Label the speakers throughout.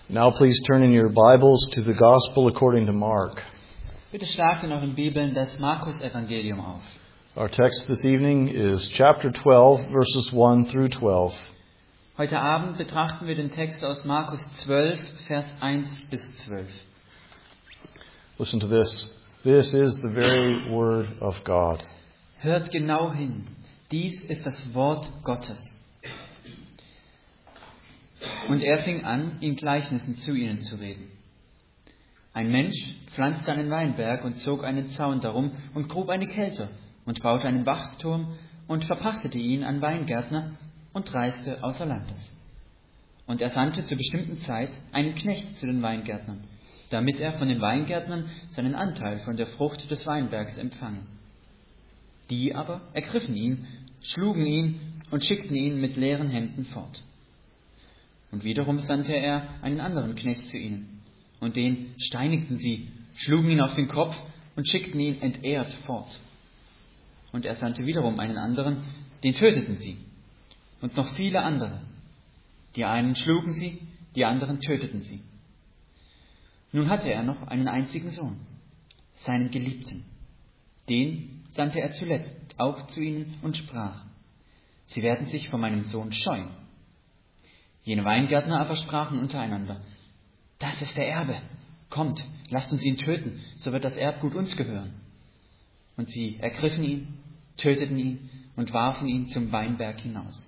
Speaker 1: Now please turn in your Bibles to the Gospel according to Mark.
Speaker 2: Bitte schlagt in euren Bibeln das Markus-Evangelium auf.
Speaker 1: Our text this evening is chapter 12, verses 1 through 12.
Speaker 2: Heute Abend betrachten wir den Text aus Markus 12, Vers 1 bis 12.
Speaker 1: Listen to this. This is the very word of God.
Speaker 2: Hört genau hin. Dies ist das Wort Gottes. Und er fing an, in Gleichnissen zu ihnen zu reden. Ein Mensch pflanzte einen Weinberg und zog einen Zaun darum und grub eine Kelter und baute einen Wachturm und verpachtete ihn an Weingärtner und reiste außer Landes. Und er sandte zur bestimmten Zeit einen Knecht zu den Weingärtnern, damit er von den Weingärtnern seinen Anteil von der Frucht des Weinbergs empfange. Die aber ergriffen ihn, schlugen ihn und schickten ihn mit leeren Händen fort. Und wiederum sandte er einen anderen Knecht zu ihnen. Und den steinigten sie, schlugen ihn auf den Kopf und schickten ihn entehrt fort. Und er sandte wiederum einen anderen, den töteten sie. Und noch viele andere. Die einen schlugen sie, die anderen töteten sie. Nun hatte er noch einen einzigen Sohn, seinen Geliebten. Den sandte er zuletzt auch zu ihnen und sprach: Sie werden sich vor meinem Sohn scheuen. Jene Weingärtner aber sprachen untereinander: Das ist der Erbe. Kommt, lasst uns ihn töten, so wird das Erbgut uns gehören. Und sie ergriffen ihn, töteten ihn und warfen ihn zum Weinberg hinaus.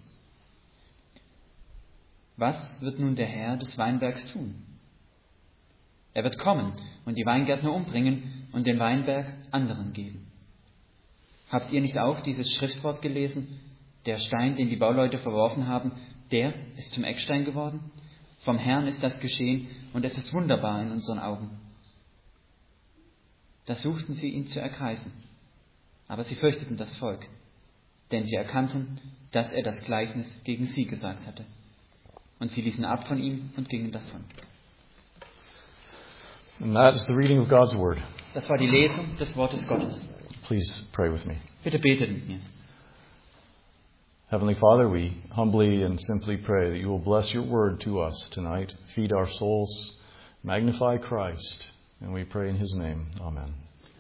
Speaker 2: Was wird nun der Herr des Weinbergs tun? Er wird kommen und die Weingärtner umbringen und den Weinberg anderen geben. Habt ihr nicht auch dieses Schriftwort gelesen? Der Stein, den die Bauleute verworfen haben, der ist zum Eckstein geworden. Vom Herrn ist das geschehen und es ist wunderbar in unseren Augen. Da suchten sie ihn zu ergreifen, aber sie fürchteten das Volk, denn sie erkannten, dass er das Gleichnis gegen sie gesagt hatte. Und sie ließen ab von ihm und gingen davon.
Speaker 1: And that is the reading of God's Word.
Speaker 2: Das war die Lesung des Wortes Gottes.
Speaker 1: Please pray with me.
Speaker 2: Bitte betet mit mir.
Speaker 1: Heavenly Father, we humbly and simply pray that you will bless your word to us tonight, feed our souls, magnify Christ, and we pray in his name. Amen.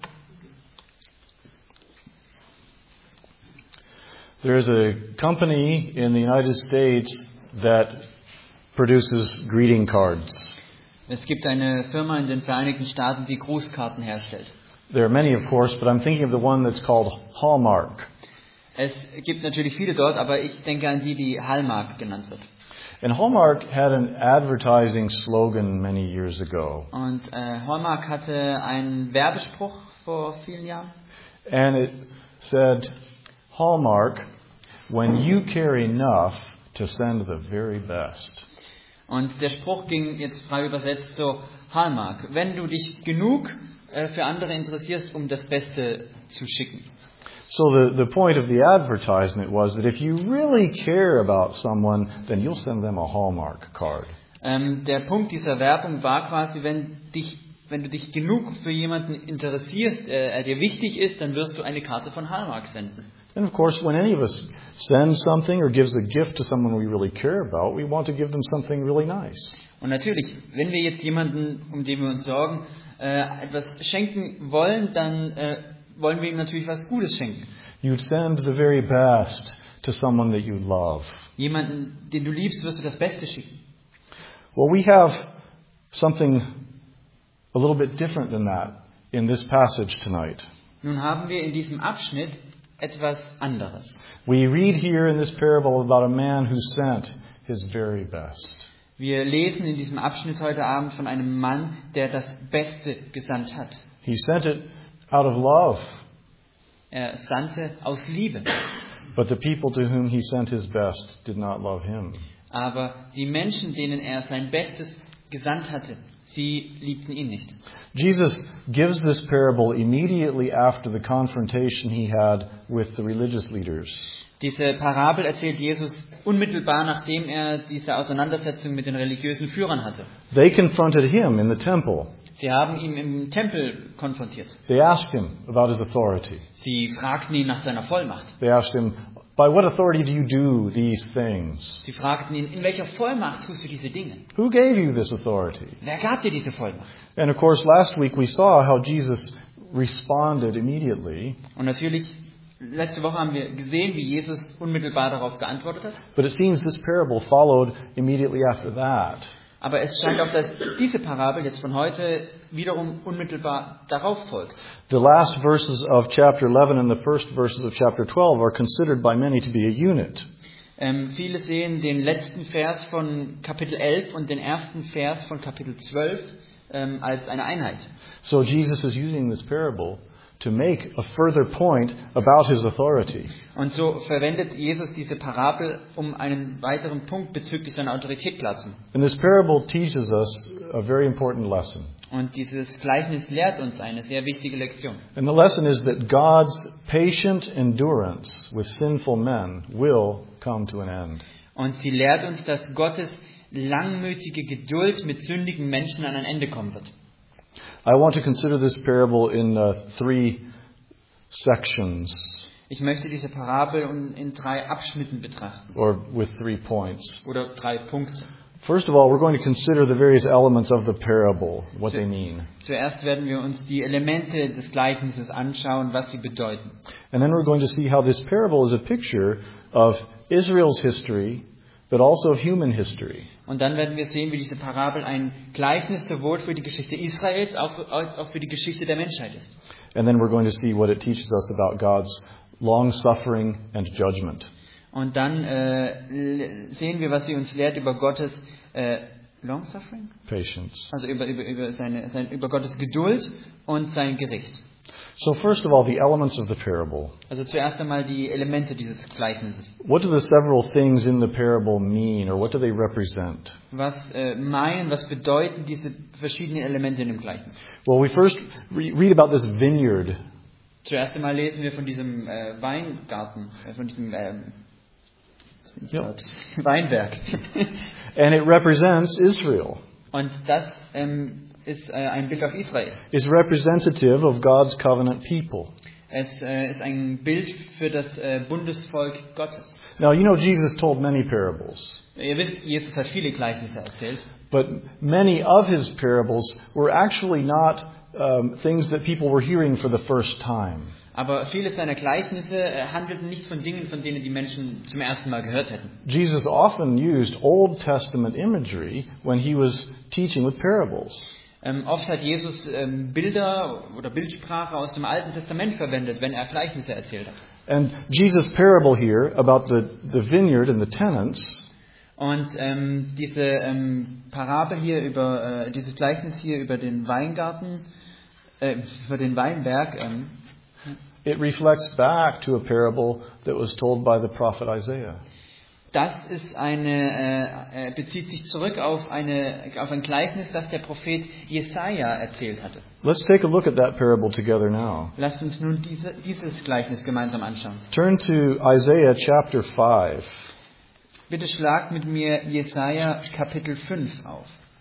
Speaker 1: There is a company in the United States that produces greeting cards.
Speaker 2: Es gibt eine Firma in den Vereinigten Staaten, die Grußkarten herstellt.
Speaker 1: There are many, of course, but I'm thinking of the one that's called Hallmark.
Speaker 2: Es gibt natürlich viele dort, aber ich denke an die, die Hallmark genannt wird.
Speaker 1: And Hallmark had an advertising slogan many years ago.
Speaker 2: Und Hallmark hatte einen Werbespruch vor vielen Jahren.
Speaker 1: And it said, Hallmark, when you care enough to send the very best.
Speaker 2: Und der Spruch ging jetzt frei übersetzt so: Hallmark, wenn du dich genug für andere interessierst, um das Beste zu schicken.
Speaker 1: So the point of the advertisement was that if you really care about someone, then you'll send them a Hallmark card.
Speaker 2: Der Punkt dieser Werbung war quasi, wenn du dich genug für jemanden interessierst, er dir wichtig ist, dann wirst du eine Karte von Hallmark senden.
Speaker 1: And of course, when any of us sends something or gives a gift to someone we really care about, we want to give them something really nice.
Speaker 2: Und natürlich, wenn wir jetzt jemanden, um den wir uns sorgen, etwas schenken wollen, dann wollen wir ihm natürlich was Gutes schenken.
Speaker 1: You'd send the very best to someone that you love.
Speaker 2: Jemanden, den du liebst, wirst du das Beste schicken.
Speaker 1: Well, we have something a little bit different than that in this passage tonight.
Speaker 2: Nun haben wir in diesem Abschnitt etwas anderes.
Speaker 1: We read here in this parable about a man who sent his very best.
Speaker 2: Wir lesen in diesem Abschnitt heute Abend von einem Mann, der das Beste gesandt hat.
Speaker 1: He sent it out of love.
Speaker 2: Er sandte aus Liebe.
Speaker 1: But the people to whom he sent his best did not love him.
Speaker 2: Aber die Menschen, denen er sein Bestes gesandt hatte, sie liebten ihn nicht.
Speaker 1: Jesus gives this parable immediately after the confrontation he had with the religious leaders.
Speaker 2: Diese Parabel erzählt Jesus unmittelbar, nachdem er diese Auseinandersetzung mit den religiösen Führern hatte.
Speaker 1: They confronted him in the temple.
Speaker 2: Sie haben ihn im Tempel konfrontiert.
Speaker 1: They asked him about his authority.
Speaker 2: Sie fragten ihn nach seiner Vollmacht.
Speaker 1: They asked him, By what authority do you do these things?
Speaker 2: Sie fragten ihn, in welcher Vollmacht tust du diese Dinge?
Speaker 1: Who gave you this authority?
Speaker 2: Wer gab dir diese Vollmacht?
Speaker 1: And of course, last week we saw how Jesus responded immediately.
Speaker 2: Und natürlich, letzte Woche haben wir gesehen, wie Jesus unmittelbar darauf geantwortet hat.
Speaker 1: But it seems this parable followed immediately after that.
Speaker 2: Aber es scheint auch, dass diese Parabel jetzt von heute wiederum unmittelbar darauf folgt.
Speaker 1: The last verses of chapter 11 and the first verses of chapter 12 are considered by many to be a unit.
Speaker 2: Viele sehen den letzten Vers von Kapitel 11 und den ersten Vers von Kapitel 12 als eine Einheit.
Speaker 1: So Jesus is using this parable to make a further point about his authority.
Speaker 2: Und so verwendet Jesus diese Parabel, um einen weiteren Punkt bezüglich seiner Autorität klarzumachen.
Speaker 1: And this parable teaches us a very important lesson.
Speaker 2: Und dieses Gleichnis lehrt uns eine sehr wichtige Lektion.
Speaker 1: And the lesson is that God's patient endurance with sinful men will come to an end.
Speaker 2: Und sie lehrt uns, dass Gottes langmütige Geduld mit sündigen Menschen an ein Ende kommen wird.
Speaker 1: I want to consider this parable in 3 sections,
Speaker 2: Ich möchte diese Parabel in 3 Abschnitten betrachten.
Speaker 1: or with 3 points.
Speaker 2: Oder 3 Punkte.
Speaker 1: First of all, we're going to consider the various elements of the parable, what they mean.
Speaker 2: Zuerst werden wir uns die Elemente des Gleichnisses anschauen, was sie bedeuten.
Speaker 1: And then we're going to see how this parable is a picture of Israel's history, but also of human history.
Speaker 2: Und dann werden wir sehen, wie diese Parabel ein Gleichnis sowohl für die Geschichte Israels als auch für die Geschichte der Menschheit ist.
Speaker 1: And then we're going to see what it teaches us about God's long-suffering and judgment.
Speaker 2: Und dann sehen wir, was sie uns lehrt über Gottes Long-Suffering?
Speaker 1: Patience.
Speaker 2: Also über Gottes Geduld und sein Gericht.
Speaker 1: So first of all, the elements of the parable.
Speaker 2: Also zuerst einmal die Elemente dieses Gleichnisses.
Speaker 1: What do the several things in the parable mean, or what do they represent?
Speaker 2: Was bedeuten diese verschiedenen Elemente in dem Gleichnis?
Speaker 1: Well, we first read about this vineyard.
Speaker 2: Zuerst einmal lesen wir von diesem Weingarten, von diesem Weinberg.
Speaker 1: And it represents Israel.
Speaker 2: Und das ist ein Bild auf Israel.
Speaker 1: It's representative of God's covenant people.
Speaker 2: Es ist ein Bild für das Bundesvolk Gottes.
Speaker 1: Now, you know Jesus told many parables.
Speaker 2: Ihr wisst, Jesus hat viele Gleichnisse erzählt.
Speaker 1: But many of his parables were actually not things that people were hearing for the first time.
Speaker 2: Aber viele seiner Gleichnisse handelten nicht von Dingen, von denen die Menschen zum ersten Mal gehört hätten.
Speaker 1: Jesus often used Old Testament imagery when he was teaching with parables.
Speaker 2: Oft hat Jesus Bilder oder Bildsprache aus dem Alten Testament verwendet, wenn er Gleichnisse erzählt hat.
Speaker 1: And Jesus' parable here about the vineyard and the tenants
Speaker 2: Und diese Parabel hier dieses Gleichnis hier über den Weingarten, über den Weinberg,
Speaker 1: it reflects back to a parable that was told by the prophet Isaiah.
Speaker 2: Das ist bezieht sich zurück auf ein Gleichnis, das der Prophet Jesaja erzählt hatte.
Speaker 1: Let's take a look at that parable together now.
Speaker 2: Lasst uns nun dieses Gleichnis gemeinsam anschauen.
Speaker 1: Turn to Isaiah chapter 5.
Speaker 2: Bitte schlagt mit mir Jesaja Kapitel 5 auf.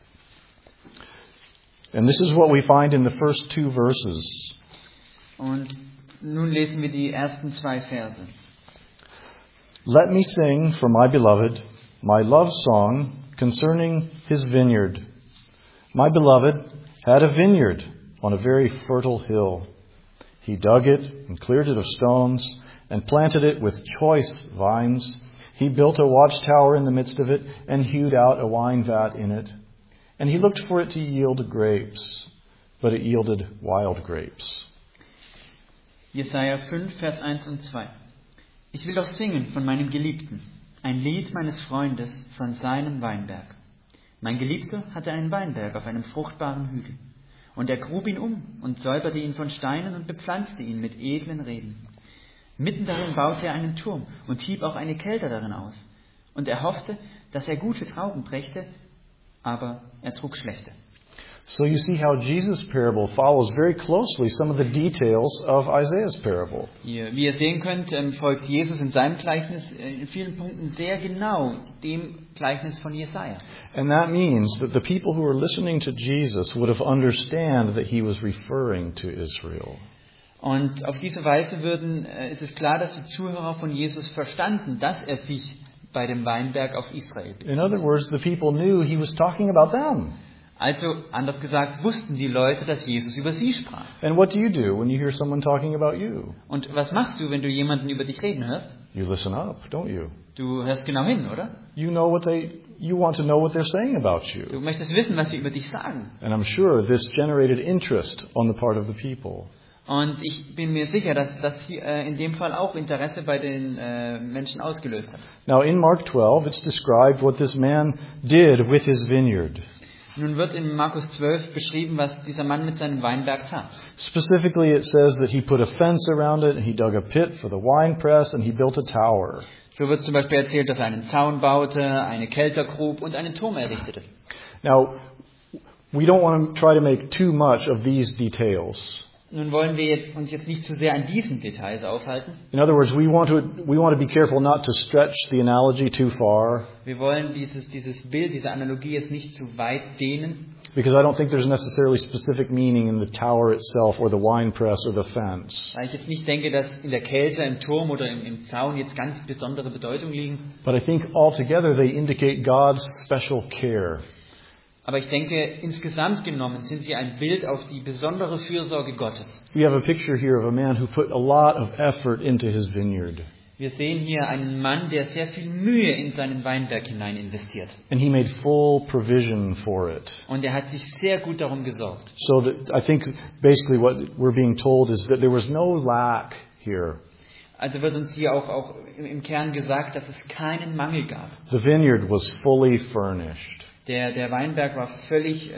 Speaker 1: And this is what we find in the first 2 verses.
Speaker 2: Und nun lesen wir die ersten 2 Verse.
Speaker 1: Let me sing for my beloved my love song concerning his vineyard. My beloved had a vineyard on a very fertile hill. He dug it and cleared it of stones and planted it with choice vines. He built a watchtower in the midst of it and hewed out a wine vat in it. And he looked for it to yield grapes, but it yielded wild grapes.
Speaker 2: Jesaja 5, Vers 1 und 2. Ich will doch singen von meinem Geliebten, ein Lied meines Freundes von seinem Weinberg. Mein Geliebter hatte einen Weinberg auf einem fruchtbaren Hügel. Und er grub ihn um und säuberte ihn von Steinen und bepflanzte ihn mit edlen Reben. Mitten darin baute er einen Turm und hieb auch eine Kelter darin aus. Und er hoffte, dass er gute Trauben brächte, aber er trug schlechte.
Speaker 1: So you see how Jesus' parable follows very closely some of the details of Isaiah's parable.
Speaker 2: Wie ihr sehen könnt, folgt Jesus in seinem Gleichnis in vielen Punkten sehr genau dem Gleichnis von Jesaja.
Speaker 1: And that means that the people who were listening to Jesus would have understood that he was referring to Israel.
Speaker 2: Und auf diese Weise ist es klar, dass die Zuhörer von Jesus verstanden, dass er sich bei dem Weinberg auf Israel bezieht.
Speaker 1: In other words, the people knew he was talking about them.
Speaker 2: Also, anders gesagt, wussten die Leute, dass Jesus über sie sprach.
Speaker 1: And what do you do when you hear someone talking about you?
Speaker 2: Und was machst du, wenn du jemanden über dich reden hörst?
Speaker 1: You listen up, don't you?
Speaker 2: Du hörst genau hin, oder?
Speaker 1: You want to know what they're saying about you.
Speaker 2: Du möchtest wissen, was sie über dich sagen.
Speaker 1: And I'm sure this generated interest on the part of the people.
Speaker 2: Und ich bin mir sicher, dass das hier in dem Fall auch Interesse bei den Menschen ausgelöst hat.
Speaker 1: Now in Mark 12, it's described what this man did with his vineyard.
Speaker 2: Nun wird in Markus 12 beschrieben, was dieser Mann mit seinem Weinberg tat.
Speaker 1: Specifically, it says that he put a fence around it, and he dug a pit for the winepress, and he built a tower.
Speaker 2: So wird zum Beispiel erzählt, dass er einen Zaun baute, eine Kelter grub und einen Turm errichtete.
Speaker 1: Now, we don't want to try to make too much of these details.
Speaker 2: Nun wollen wir uns jetzt nicht zu sehr an diesen Details aufhalten.
Speaker 1: In other words, we want to be careful not to stretch the analogy too far.
Speaker 2: Wir wollen dieses Bild, diese Analogie jetzt nicht zu weit dehnen.
Speaker 1: Because I don't think there's necessarily specific meaning in the tower itself or the winepress or the fence.
Speaker 2: Weil ich jetzt nicht denke, dass in der Kälte, im Turm oder im Zaun jetzt ganz besondere Bedeutung liegen.
Speaker 1: But I think altogether they indicate God's special care.
Speaker 2: Aber ich denke, insgesamt genommen sind sie ein Bild auf die besondere Fürsorge Gottes.
Speaker 1: We have a picture here of a man who put a lot of effort into his vineyard.
Speaker 2: Wir sehen hier einen Mann, der sehr viel Mühe in seinen Weinberg hinein investiert.
Speaker 1: And he made full provision for it.
Speaker 2: Und er hat sich sehr gut darum gesorgt.
Speaker 1: So that I think basically what we're being told is that there was no lack here.
Speaker 2: Also wird uns hier auch im Kern gesagt, dass es keinen Mangel gab.
Speaker 1: The vineyard was fully furnished.
Speaker 2: Der Weinberg war völlig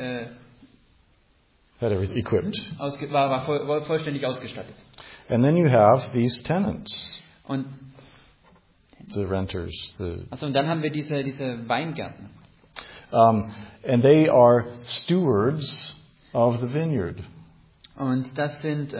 Speaker 1: Equipped.
Speaker 2: war vollständig ausgestattet.
Speaker 1: And then you have these tenants,
Speaker 2: Und
Speaker 1: the renters,
Speaker 2: und dann haben wir diese Weingärten.
Speaker 1: and they are stewards of the vineyard.
Speaker 2: Und das sind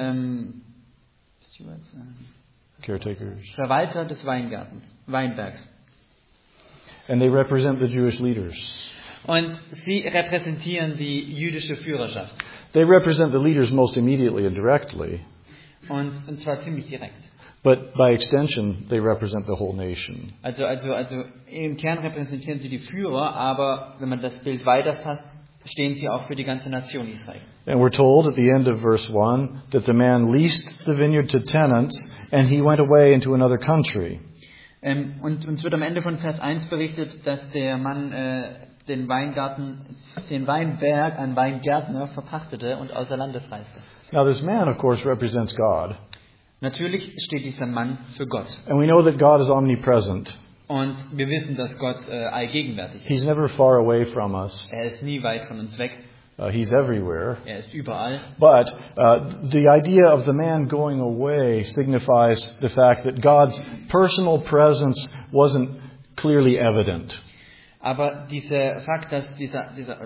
Speaker 1: Caretakers.
Speaker 2: Verwalter des Weinbergs.
Speaker 1: And they represent the Jewish leaders.
Speaker 2: Und sie repräsentieren die jüdische Führerschaft.
Speaker 1: They represent the leaders most immediately and directly.
Speaker 2: Und zwar ziemlich direkt.
Speaker 1: But by extension, they represent the whole nation.
Speaker 2: Also im Kern repräsentieren sie die Führer, aber wenn man das Bild weiterfasst, stehen sie auch für die ganze Nation Israel.
Speaker 1: And we're told at the end of verse 1 that the man leased the vineyard to tenants and he went away into another country.
Speaker 2: Und uns wird am Ende von Vers 1 berichtet, dass der Mann den Weinberg an Weingärtner verpachtete und außer Landes reiste.
Speaker 1: Now this man, of course, represents God.
Speaker 2: Natürlich steht dieser Mann für Gott.
Speaker 1: And we know that God is omnipresent.
Speaker 2: Und wir wissen, dass Gott allgegenwärtig ist.
Speaker 1: He's never far away from us.
Speaker 2: Er ist nie weit von uns weg.
Speaker 1: He's everywhere.
Speaker 2: Er ist überall.
Speaker 1: But the idea of the man going away signifies the fact that God's personal presence wasn't clearly evident.
Speaker 2: Aber dieser Fakt, dass diese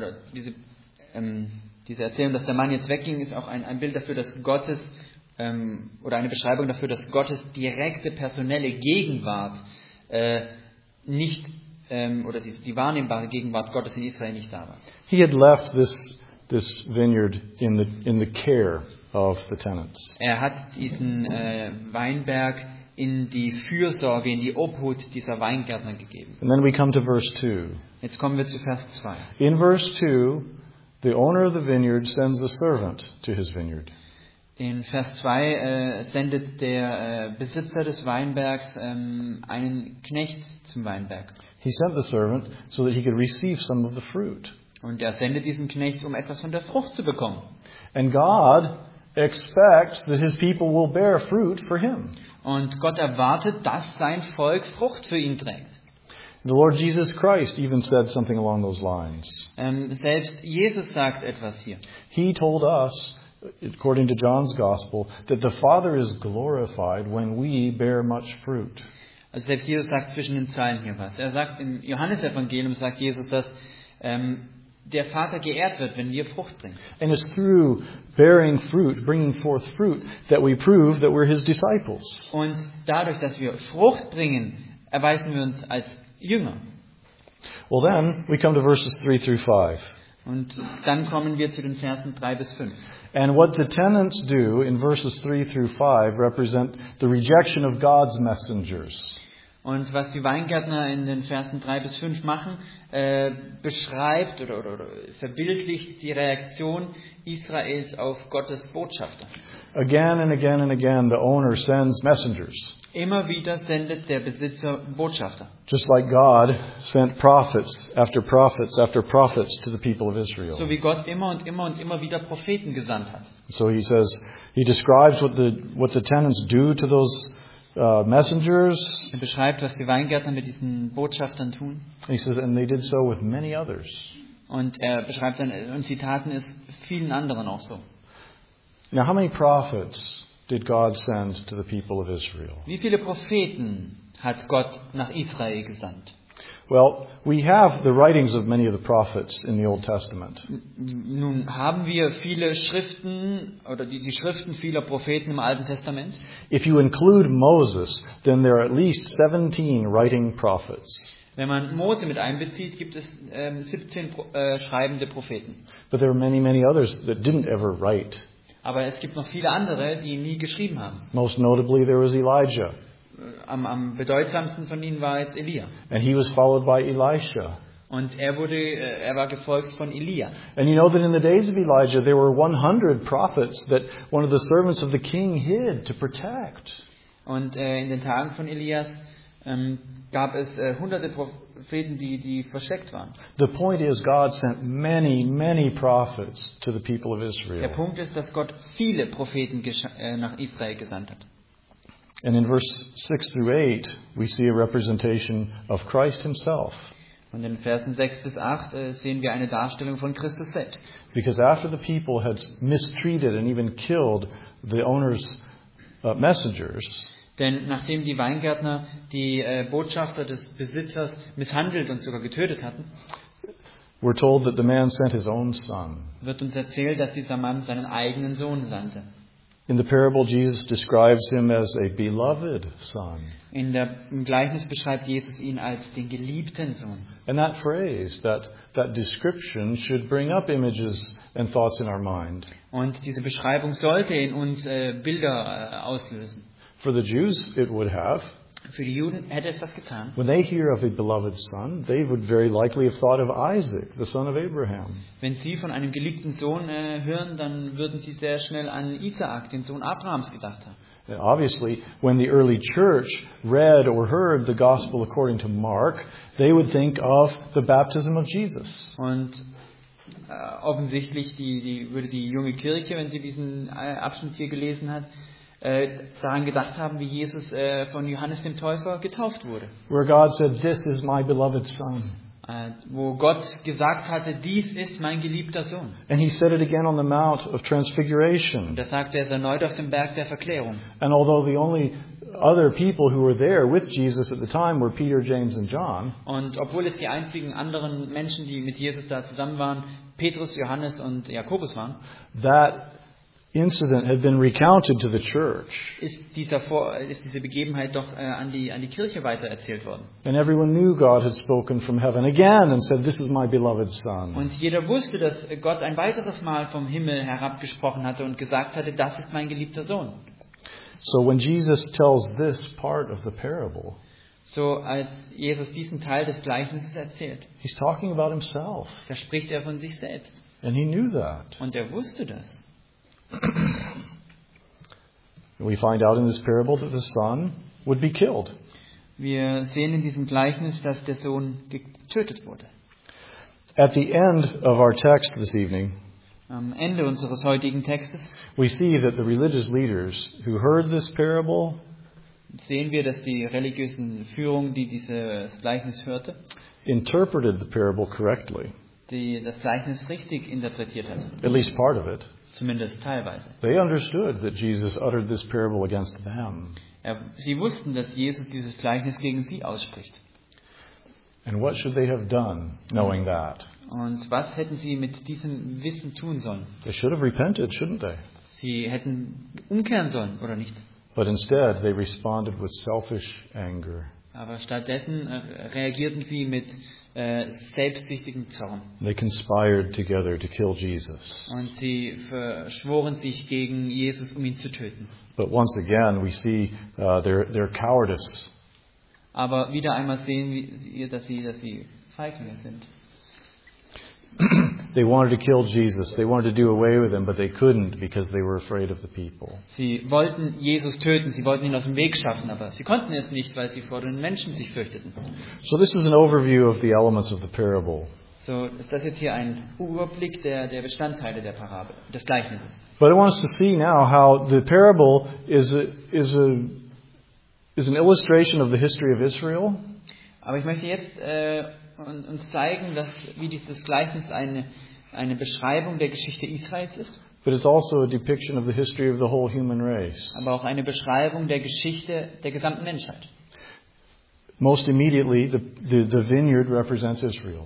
Speaker 2: Erzählung, dass der Mann jetzt wegging, ist auch ein Bild dafür, dass Gottes oder eine Beschreibung dafür, dass Gottes direkte personelle Gegenwart nicht oder die wahrnehmbare Gegenwart Gottes in Israel nicht da war.
Speaker 1: He had left this vineyard in the care of the tenants.
Speaker 2: Er hat diesen Weinberg in die Fürsorge, in die Obhut dieser Weingärtner gegeben.
Speaker 1: And then we come to verse 2.
Speaker 2: Jetzt kommen wir zu Vers 2.
Speaker 1: In verse 2, the owner of the vineyard sends a servant to his vineyard.
Speaker 2: In Vers 2 sendet der Besitzer des Weinbergs einen Knecht zum Weinberg.
Speaker 1: He sent the servant so that he could receive some of the fruit.
Speaker 2: Und er sendet diesen Knecht, um etwas von der Frucht zu bekommen.
Speaker 1: And God expects that his people will bear fruit for him.
Speaker 2: Und Gott erwartet, dass sein Volk Frucht für ihn trägt.
Speaker 1: The Lord Jesus Christ even said something along those lines.
Speaker 2: Selbst Jesus sagt etwas hier.
Speaker 1: He told us, according to John's Gospel, that the Father is glorified when we bear much fruit.
Speaker 2: Also selbst Jesus sagt zwischen den Zeilen hier was. Er sagt im Johannesevangelium, sagt Jesus, dass der Vater geehrt wird, wenn wir Frucht bringen.
Speaker 1: And it's through bearing fruit, bringing forth fruit, that we prove that we're his disciples.
Speaker 2: Und dadurch, dass wir Frucht bringen, erweisen wir uns als Jünger.
Speaker 1: Well then, we come to verses 3 through 5.
Speaker 2: Und dann kommen wir zu den Versen 3 bis 5.
Speaker 1: And what the tenants do in verses 3 through 5 represent the rejection of God's messengers.
Speaker 2: Und was die Weingärtner in den Versen 3 bis 5 machen, beschreibt oder verbildlicht die Reaktion Israels auf Gottes Botschafter.
Speaker 1: Again and again and again, the owner sends messengers.
Speaker 2: Immer wieder sendet der Besitzer Botschafter.
Speaker 1: Just like God sent prophets after prophets after prophets to the people of Israel.
Speaker 2: So wie Gott immer und immer wieder Propheten gesandt hat.
Speaker 1: So he says, he describes what the tenants do to those messengers.
Speaker 2: Er beschreibt, was die Weingärtner mit diesen Botschaftern tun.
Speaker 1: He says, and they did so with many others.
Speaker 2: Und er beschreibt dann, und sie taten es vielen anderen auch so.
Speaker 1: Now, how many prophets did God send to the people of Israel?
Speaker 2: Wie viele Propheten hat Gott nach Israel gesandt?
Speaker 1: Well, we have the writings of many of the prophets in the Old Testament.
Speaker 2: Nun haben wir viele Schriften oder die Schriften vieler Propheten im Alten Testament.
Speaker 1: If you include Moses, then there are at least 17 writing prophets.
Speaker 2: Wenn man Mose mit einbezieht, gibt es 17 schreibende Propheten.
Speaker 1: But there are many, many others that didn't ever write.
Speaker 2: Aber es gibt noch viele andere, die nie geschrieben haben.
Speaker 1: Most notably, there was Elijah.
Speaker 2: Am bedeutsamsten von ihnen war jetzt Elia.
Speaker 1: And he was followed by Elisha.
Speaker 2: Und er war gefolgt von Elia.
Speaker 1: And you know that in the days of Elijah, there were 100 prophets that one of the servants of the king hid to protect.
Speaker 2: Und in den Tagen von Elias gab es hunderte Propheten, die versteckt waren.
Speaker 1: The point is, God sent many, many prophets to the people of
Speaker 2: Der
Speaker 1: Israel.
Speaker 2: Punkt ist, dass Gott viele Propheten nach Israel gesandt hat.
Speaker 1: And in verse 6 through 8, we see a representation of Christ himself.
Speaker 2: Und in Versen 6 bis 8 sehen wir eine Darstellung von Christus selbst.
Speaker 1: Because after the people had mistreated and even killed the owner's messengers,
Speaker 2: Denn nachdem die Weingärtner die Botschafter des Besitzers misshandelt und sogar getötet hatten,
Speaker 1: we're told that the man sent his own son.
Speaker 2: wird uns erzählt, dass dieser Mann seinen eigenen Sohn sandte.
Speaker 1: In the parable, Jesus describes him as a beloved son.
Speaker 2: Im Gleichnis beschreibt Jesus ihn als den geliebten Sohn.
Speaker 1: And that phrase, that description should bring up images and thoughts in our mind.
Speaker 2: Und diese Beschreibung sollte in uns Bilder auslösen.
Speaker 1: For the Jews, it would have.
Speaker 2: Für die Juden hätte es das getan.
Speaker 1: When they hear of a beloved son, they would very likely have thought of Isaac, the son of Abraham.
Speaker 2: Wenn sie von einem geliebten Sohn hören, dann würden sie sehr schnell an Isaak, den Sohn Abrahams, gedacht haben.
Speaker 1: And obviously, when the early church read or heard the gospel according to Mark, they would think of the baptism of Jesus.
Speaker 2: Und offensichtlich würde die junge Kirche, wenn sie diesen Abschnitt hier gelesen hat, daran gedacht haben, wie Jesus von Johannes dem Täufer getauft wurde.
Speaker 1: Where God said, "This is my beloved son."
Speaker 2: Wo Gott gesagt hatte, dies ist mein geliebter Sohn.
Speaker 1: And he said it again on the Mount of
Speaker 2: Und
Speaker 1: Transfiguration.
Speaker 2: das sagte er erneut auf dem Berg der Verklärung.
Speaker 1: And although the only other people who were there with Jesus at the time were Peter, James, and John,
Speaker 2: Und obwohl es die einzigen anderen Menschen, die mit Jesus da zusammen waren, Petrus, Johannes und Jakobus waren,
Speaker 1: that incident had been recounted to the church.
Speaker 2: ist diese Begebenheit doch an die Kirche weitererzählt worden.
Speaker 1: And everyone knew God had spoken from heaven again and said, "This is my beloved son."
Speaker 2: Und jeder wusste, dass Gott ein weiteres Mal vom Himmel herabgesprochen hatte und gesagt hatte, das ist mein geliebter Sohn.
Speaker 1: So when Jesus tells this part of the parable,
Speaker 2: So als Jesus diesen Teil des Gleichnisses erzählt,
Speaker 1: he's talking about himself.
Speaker 2: da spricht er von sich selbst.
Speaker 1: And he knew that.
Speaker 2: Und er wusste das.
Speaker 1: We find out in this parable that the son would be killed.
Speaker 2: Wir sehen in diesem Gleichnis, dass der Sohn getötet wurde.
Speaker 1: At the end of our text this evening,
Speaker 2: Am Ende unseres heutigen Textes
Speaker 1: we see that the religious leaders who heard this parable
Speaker 2: sehen wir, dass die religiösen Führung, die dieses Gleichnis hörte,
Speaker 1: interpreted the parable correctly,
Speaker 2: die das Gleichnis richtig interpretiert hat.
Speaker 1: at least part of it.
Speaker 2: Zumindest teilweise.
Speaker 1: They understood that Jesus uttered this parable against them.
Speaker 2: Sie wussten, dass Jesus dieses Gleichnis gegen sie ausspricht.
Speaker 1: And what should they have done, knowing that?
Speaker 2: Und was hätten sie mit diesem Wissen tun sollen?
Speaker 1: They should have repented, shouldn't they?
Speaker 2: Sie hätten umkehren sollen, oder nicht?
Speaker 1: But instead, they responded with selfish anger.
Speaker 2: Aber stattdessen reagierten sie mit selbstsüchtigem Zorn.
Speaker 1: They conspired together to kill Jesus.
Speaker 2: Und sie verschworen sich gegen Jesus, um ihn zu töten.
Speaker 1: But once again, we see their cowardice.
Speaker 2: Aber wieder einmal sehen wir, dass sie Feiglinge sind.
Speaker 1: They wanted to kill Jesus. They wanted to do away with him, but they couldn't because they were afraid of the people.
Speaker 2: Sie wollten Jesus töten, sie wollten ihn aus dem Weg schaffen, aber sie konnten es nicht, weil sie vor den Menschen sich fürchteten.
Speaker 1: So this is an overview of the elements of the parable.
Speaker 2: So ist das jetzt hier ein Überblick der Bestandteile der Parabel, des Gleichnisses.
Speaker 1: But I want us to see now how the parable is an illustration of the history of Israel.
Speaker 2: Aber ich möchte jetzt uns zeigen, wie dieses Gleichnis eine Beschreibung der Geschichte Israels ist,
Speaker 1: But it's also a depiction of the history of the whole human race.
Speaker 2: aber auch eine Beschreibung der Geschichte der gesamten Menschheit.
Speaker 1: Most immediately, the vineyard represents Israel.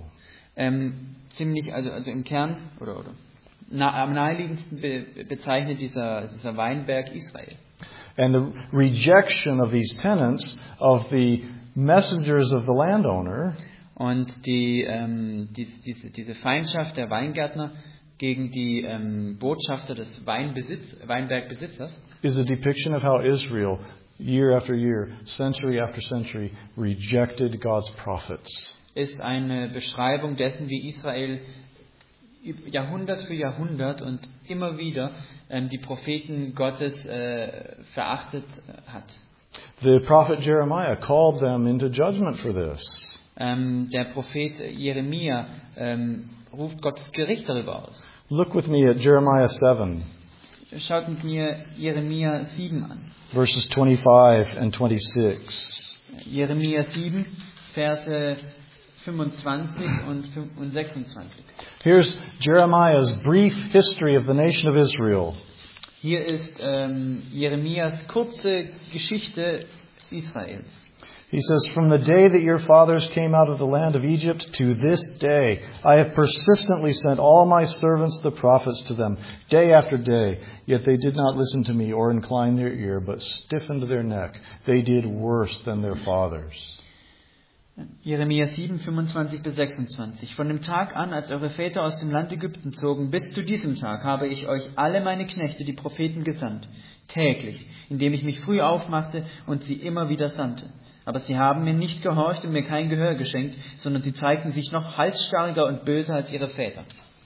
Speaker 2: Also im Kern oder am naheliegendsten bezeichnet dieser Weinberg Israel.
Speaker 1: And the rejection of these tenants, of the messengers of the landowner,
Speaker 2: Und diese Feindschaft der Weingärtner gegen die Botschafter des Weinbergbesitzers
Speaker 1: is a depiction of how Israel, year after year, century after century, rejected God's prophets.
Speaker 2: ist eine Beschreibung dessen, wie Israel Jahrhundert für Jahrhundert und immer wieder die Propheten Gottes verachtet hat.
Speaker 1: The prophet Jeremiah called them into judgment for this.
Speaker 2: Der Prophet Jeremia ruft Gottes Gericht darüber aus.
Speaker 1: Look with me at Jeremiah 7,
Speaker 2: Schaut mit mir Jeremia 7 an.
Speaker 1: verses 25 and 26.
Speaker 2: Jeremia 7, Verse 25 und 26.
Speaker 1: Here's Jeremiah's brief history of the nation of Israel.
Speaker 2: Hier ist Jeremias kurze Geschichte Israels.
Speaker 1: He says, "From the day that your fathers came out of the land of Egypt to this day, I have persistently sent all my servants the prophets to them, day after day. Yet they did not listen to me or incline their ear, but stiffened their neck. They did worse than their fathers."
Speaker 2: Jeremia 7, 25 bis 26. Von dem Tag an, als eure Väter aus dem Land Ägypten zogen, bis zu diesem Tag habe ich euch alle meine Knechte, die Propheten, gesandt. Täglich, indem ich mich früh aufmachte und sie immer wieder sandte. Aber sie haben mir nicht gehorcht und mir kein Gehör geschenkt, sondern sie zeigten sich noch halsstarriger und böser als ihre Väter.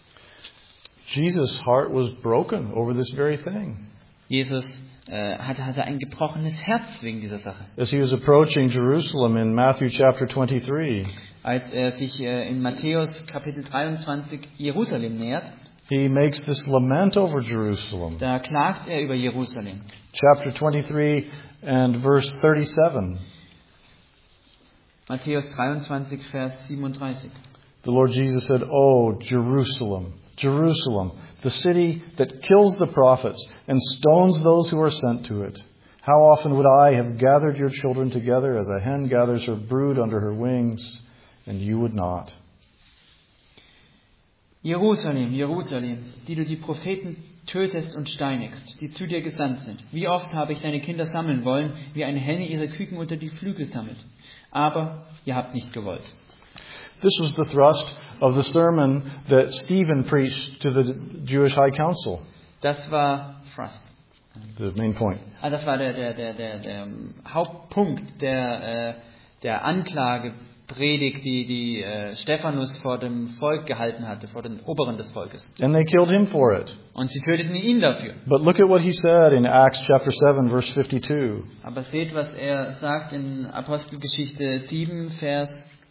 Speaker 1: Jesus' heart was broken over this very thing.
Speaker 2: Jesus hatte ein gebrochenes Herz wegen dieser Sache.
Speaker 1: As he was approaching Jerusalem in Matthew chapter 23,
Speaker 2: Als er sich in Matthäus Kapitel 23 Jerusalem nähert,
Speaker 1: he makes this lament over Jerusalem.
Speaker 2: da klagt er über Jerusalem.
Speaker 1: Chapter 23 and verse 37.
Speaker 2: Matthäus 23, Vers 37.
Speaker 1: The Lord Jesus said, "Oh, Jerusalem, Jerusalem, the city that kills the prophets and stones those who are sent to it. How often would I have gathered your children together as a hen gathers her brood under her wings, and you would not."
Speaker 2: Jerusalem, Jerusalem, die du die Propheten tötest und steinigst, die zu dir gesandt sind. Wie oft habe ich deine Kinder sammeln wollen, wie eine Henne ihre Küken unter die Flügel sammelt. Aber ihr habt nicht gewollt.
Speaker 1: This was the thrust of the sermon that Stephen preached to the Jewish High Council.
Speaker 2: Das war Thrust.
Speaker 1: The main point.
Speaker 2: Das war der Hauptpunkt der Anklagepredigt, die Stephanus vor dem Volk gehalten hatte, vor den Oberen des Volkes.
Speaker 1: And they killed him for it.
Speaker 2: Und sie töteten ihn dafür.
Speaker 1: But look at what he said in Acts chapter 7, verse 52.
Speaker 2: Aber seht, was er sagt in Apostelgeschichte 7, Vers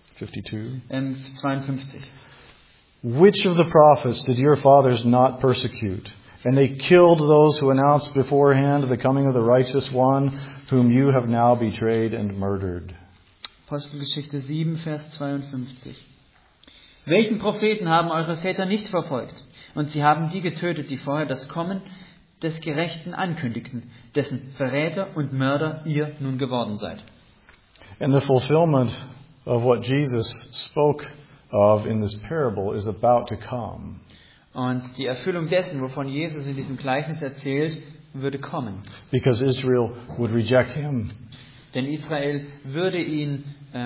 Speaker 2: 52.
Speaker 1: "Which of the prophets did your fathers not persecute? And they killed those who announced beforehand the coming of the righteous one, whom you have now betrayed and murdered."
Speaker 2: Apostelgeschichte 7, Vers 52. Welchen Propheten haben eure Väter nicht verfolgt? Und sie haben die getötet, die vorher das Kommen des Gerechten ankündigten, dessen Verräter und Mörder ihr nun geworden seid.
Speaker 1: And the fulfillment of what Jesus spoke of in this parable is about to come.
Speaker 2: Und die Erfüllung dessen, wovon Jesus in diesem Gleichnis erzählt, würde kommen.
Speaker 1: Because Israel would reject him.
Speaker 2: denn Israel würde ihn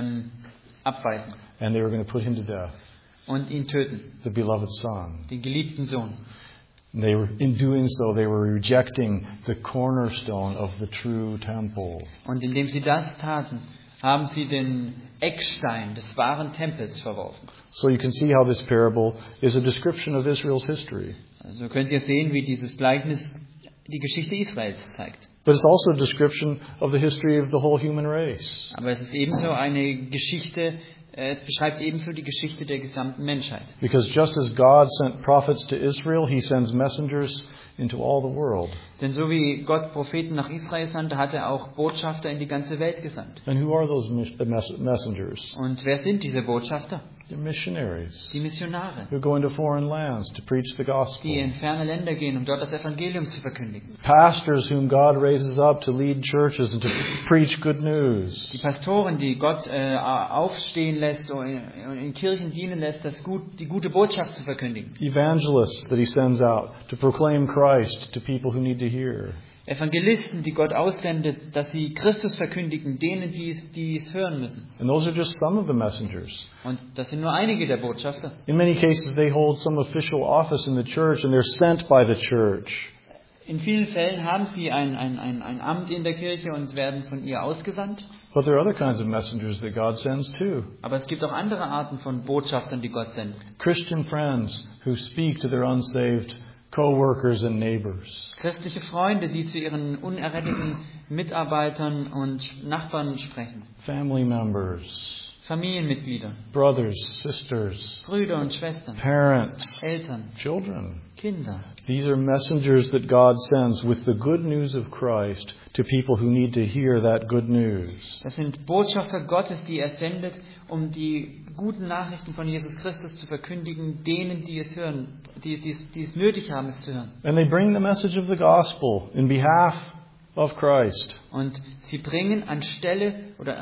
Speaker 2: abweisen
Speaker 1: and they were going to put him to death,
Speaker 2: und ihn töten,
Speaker 1: the beloved Son.
Speaker 2: den geliebten Sohn.
Speaker 1: And they were, in doing so, they were rejecting the cornerstone of the true temple.
Speaker 2: Und indem sie das taten, haben sie den Eckstein des wahren Tempels verworfen.
Speaker 1: So you can see how this parable is a description of Israel's history.
Speaker 2: Also könnt ihr sehen, wie dieses Gleichnis die Geschichte Israels zeigt.
Speaker 1: But it's also a description of the history of the whole human race.
Speaker 2: Aber es ist ebenso eine Geschichte, es beschreibt ebenso die Geschichte der gesamten Menschheit.
Speaker 1: Because just as God sent prophets to Israel, He sends messengers into all the world.
Speaker 2: Denn so wie Gott Propheten nach Israel sandte, hat er auch Botschafter in die ganze Welt gesandt.
Speaker 1: And who are those messengers?
Speaker 2: Und wer sind diese Botschafter?
Speaker 1: They're missionaries
Speaker 2: Die Missionare,
Speaker 1: who go into foreign lands to preach the
Speaker 2: die
Speaker 1: gospel.
Speaker 2: in ferne Länder gehen, um dort das Evangelium zu verkündigen.
Speaker 1: Pastors whom God raises up to lead churches and to preach good news.
Speaker 2: Die Pastoren, die Gott aufstehen lässt und in Kirchen dienen lässt, die gute Botschaft zu verkündigen.
Speaker 1: Evangelists that He sends out to proclaim Christ to people who need to hear.
Speaker 2: Evangelisten, die Gott aussendet, dass sie Christus verkündigen, denen, die es hören müssen.
Speaker 1: And those are just some of the messengers.
Speaker 2: Und das sind nur einige der Botschafter.
Speaker 1: In many cases, they hold some official office in the church and they're sent by the church.
Speaker 2: In vielen Fällen haben sie ein Amt in der Kirche und werden von ihr ausgesandt.
Speaker 1: But there are other kinds of messengers that God sends too.
Speaker 2: Aber es gibt auch andere Arten von Botschaftern, die Gott sendet.
Speaker 1: Christian friends who speak to their unsaved co-workers and neighbors.
Speaker 2: Christliche Freunde, die zu ihren unerretteten Mitarbeitern und Nachbarn sprechen.
Speaker 1: Family members.
Speaker 2: Familienmitglieder,
Speaker 1: Brothers, sisters,
Speaker 2: Brüder und Schwestern,
Speaker 1: parents,
Speaker 2: Eltern,
Speaker 1: children.
Speaker 2: Kinder.
Speaker 1: These are messengers that God sends with the good news of Christ to people who need to hear that good news.
Speaker 2: Das sind Botschafter Gottes, die er sendet, um die guten Nachrichten von Jesus Christus zu verkündigen, denen, die es hören, die es nötig haben, es zu hören.
Speaker 1: And they bring the message of the gospel in behalf of Christ.
Speaker 2: Und sie bringen anstelle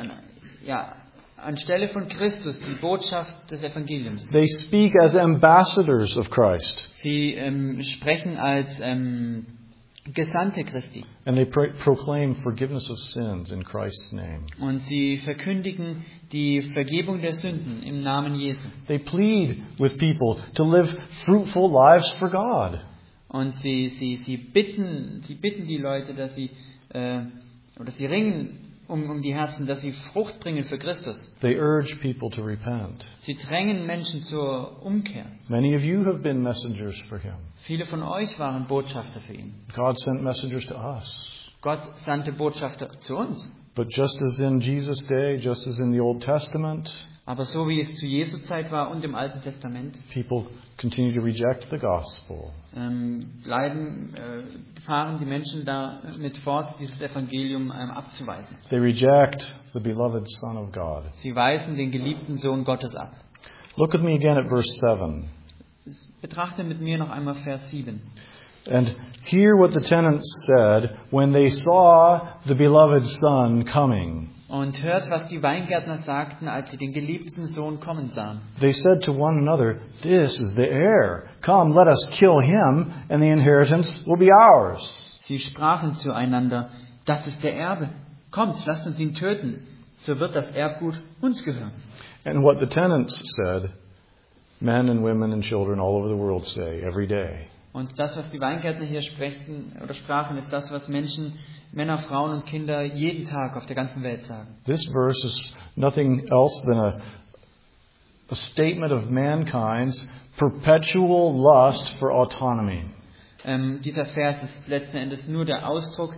Speaker 2: von Christus die Botschaft des Evangeliums.
Speaker 1: They speak as ambassadors of Christ.
Speaker 2: Sie sprechen als Gesandte Christi.
Speaker 1: And they proclaim forgiveness of sins in Christ's name.
Speaker 2: Und sie verkündigen die Vergebung der Sünden im Namen Jesu.
Speaker 1: They plead with people to live fruitful lives for God.
Speaker 2: Und sie bitten die Leute, dass sie ringen um die Herzen, dass sie Frucht bringen für Christus.
Speaker 1: They urge people to repent.
Speaker 2: Sie drängen Menschen zur Umkehr.
Speaker 1: Many of you have been messengers for Him.
Speaker 2: Viele von euch waren Botschafter für ihn.
Speaker 1: God sent messengers to us.
Speaker 2: Gott sandte Botschafter zu uns.
Speaker 1: But just as in Jesus' day, just as in the Old Testament,
Speaker 2: Aber so wie es zu Jesu Zeit war und im Alten Testament,
Speaker 1: people continue to reject the gospel.
Speaker 2: fahren die Menschen damit fort, dieses Evangelium abzuweisen.
Speaker 1: They reject the beloved Son of God.
Speaker 2: Sie weisen den geliebten Sohn Gottes ab.
Speaker 1: Look with me again at verse 7.
Speaker 2: Betrachte mit mir noch einmal Vers 7.
Speaker 1: And hear what the tenants said when they saw the beloved Son coming.
Speaker 2: Und hört, was die Weingärtner sagten, als sie den geliebten Sohn kommen sahen.
Speaker 1: They said to one another, "This is the heir. Come, let us kill him, and the inheritance will be ours."
Speaker 2: Sie sprachen zueinander, das ist der Erbe. Kommt, lasst uns ihn töten, so wird das Erbgut uns gehören.
Speaker 1: And what the tenants said, men and women and children all over the world say every day.
Speaker 2: Und das, was die Weingärtner hier sprachen, ist das, was Menschen, Männer, Frauen und Kinder jeden Tag auf der ganzen Welt sagen.
Speaker 1: This verse is nothing else than a statement of mankind's perpetual lust for autonomy.
Speaker 2: Dieser Vers ist letzten Endes nur der Ausdruck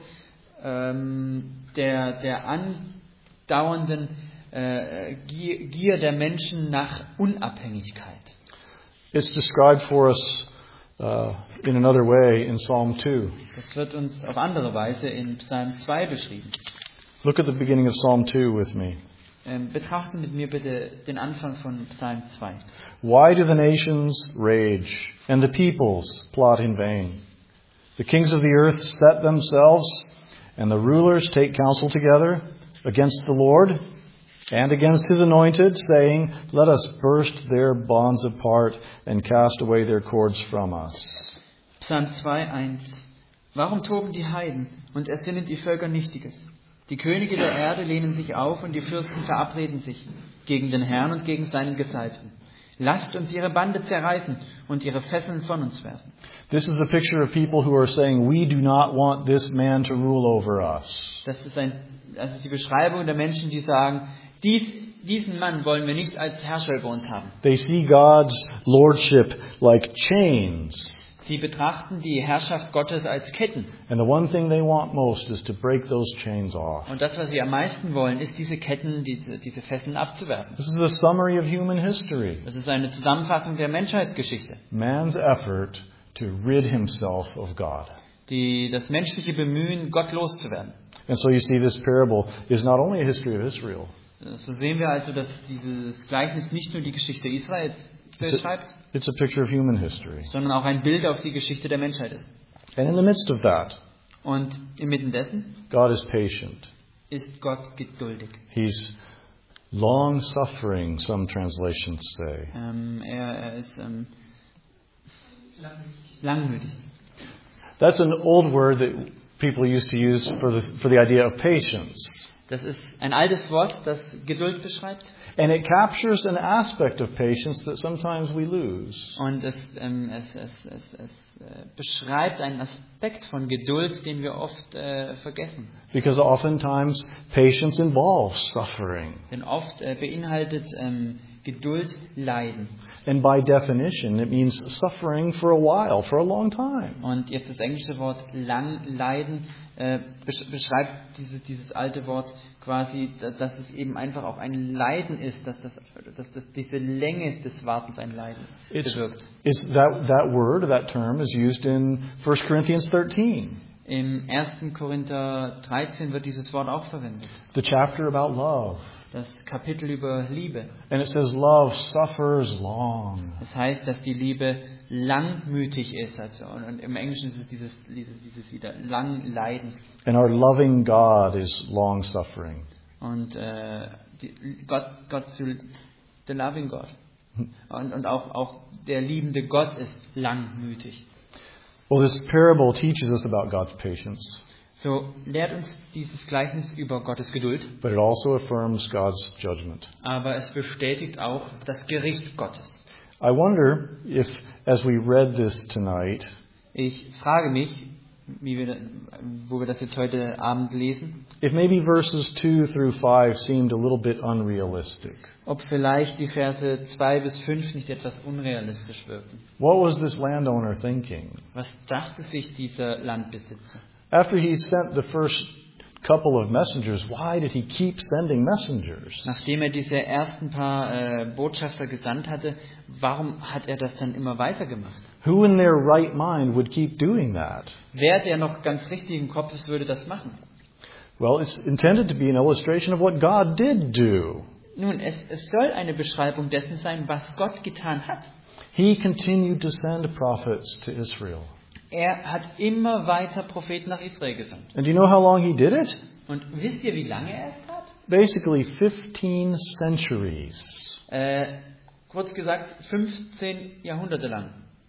Speaker 2: der andauernden Gier der Menschen nach Unabhängigkeit.
Speaker 1: It's described for us in another way in Psalm 2.
Speaker 2: Das wird uns auf andere Weise in Psalm 2 beschrieben.
Speaker 1: Look at the beginning of Psalm 2 with me.
Speaker 2: Betrachten mit mir bitte den Anfang von Psalm 2.
Speaker 1: Why do the nations rage and the peoples plot in vain? The kings of the earth set themselves and the rulers take counsel together against the Lord and against His anointed, saying, "Let us burst their bonds apart and cast away their cords from us."
Speaker 2: Psalm 2,1. Warum toben die Heiden und ersinnen die Völker Nichtiges? Die Könige der Erde lehnen sich auf und die Fürsten verabreden sich gegen den Herrn und gegen seinen Gesalbten. Lasst uns ihre Bande zerreißen und ihre Fesseln von uns werfen.
Speaker 1: This is a picture of people who are saying, we do not want this man to rule over us.
Speaker 2: Das ist die Beschreibung der Menschen, die sagen, diesen Mann wollen wir nicht als Herrscher über uns haben.
Speaker 1: They see God's lordship like chains.
Speaker 2: Sie betrachten die Herrschaft Gottes als Ketten.
Speaker 1: And the one thing they want most is to break those chains off.
Speaker 2: Und das, was sie am meisten wollen, ist diese Ketten, diese Fesseln abzuwerfen.
Speaker 1: This is a summary of human history.
Speaker 2: Das ist eine Zusammenfassung der Menschheitsgeschichte.
Speaker 1: Man's effort to rid himself of God.
Speaker 2: Das menschliche Bemühen, Gott loszuwerden.
Speaker 1: And so you see this parable is not only a history of Israel.
Speaker 2: So sehen wir also, dass dieses Gleichnis nicht nur die Geschichte Israels beschreibt,
Speaker 1: It's a picture of human history.
Speaker 2: sondern auch ein Bild auf die Geschichte der Menschheit ist.
Speaker 1: And in the midst of that,
Speaker 2: Und inmitten dessen
Speaker 1: God is patient.
Speaker 2: ist Gott geduldig.
Speaker 1: He's long suffering, some translations say.
Speaker 2: Er ist langmütig.
Speaker 1: That's an old word that people used to use for the idea of patience.
Speaker 2: Das ist ein altes Wort, das Geduld beschreibt.
Speaker 1: And it captures an aspect of patience that sometimes we lose.
Speaker 2: Und es beschreibt einen Aspekt von Geduld, den wir oft vergessen.
Speaker 1: Because oftentimes patience involves suffering.
Speaker 2: Denn oft beinhaltet Geduld Leiden.
Speaker 1: And by definition, it means suffering for a while, for a long time.
Speaker 2: Und jetzt das englische Wort lang leiden beschreibt dieses alte Wort quasi, dass es eben einfach auch ein Leiden ist, dass diese Länge des Wartens ein Leiden bewirkt.
Speaker 1: That term is used in 1 Corinthians 13.
Speaker 2: Im 1. Korinther 13 wird dieses Wort auch verwendet.
Speaker 1: The chapter about love.
Speaker 2: Das Kapitel über Liebe.
Speaker 1: And it says love suffers long.
Speaker 2: Das heißt, dass die Liebe langmütig ist. Also, und im Englischen ist es dieses wieder lang leiden.
Speaker 1: And our loving God is long suffering.
Speaker 2: Und Gott the loving God. Und auch der liebende Gott ist langmütig.
Speaker 1: Well, this parable teaches us about God's patience.
Speaker 2: So lehrt uns dieses Gleichnis über Gottes Geduld.
Speaker 1: But it also affirms God's judgment.
Speaker 2: Aber es bestätigt auch das Gericht Gottes.
Speaker 1: I wonder if, as we read this tonight,
Speaker 2: ich frage mich, wo wir das jetzt heute Abend lesen,
Speaker 1: if maybe verses 2 through 5 seemed a little bit unrealistic.
Speaker 2: Ob vielleicht die Verse 2 bis 5 nicht etwas unrealistisch wirken.
Speaker 1: What was this landowner thinking?
Speaker 2: Was dachte sich dieser Landbesitzer?
Speaker 1: After he sent the first couple of messengers, why did he keep sending messengers?
Speaker 2: Nachdem diese ersten paar Botschafter gesandt hatte, warum hat das dann immer weitergemacht?
Speaker 1: Who in their right mind would keep doing that?
Speaker 2: Wer, der noch ganz richtig im Kopf ist, würde das machen?
Speaker 1: Well, it's intended to be an illustration of what God did do.
Speaker 2: Nun, es soll eine Beschreibung dessen sein, was Gott getan hat.
Speaker 1: He continued to send prophets to Israel.
Speaker 2: Er hat immer weiter Propheten nach Israel gesandt.
Speaker 1: And do you know how long he did it?
Speaker 2: Und wisst ihr, wie lange er es tat?
Speaker 1: Basically 15 centuries.
Speaker 2: Kurz gesagt, 15 Jahrhunderte lang.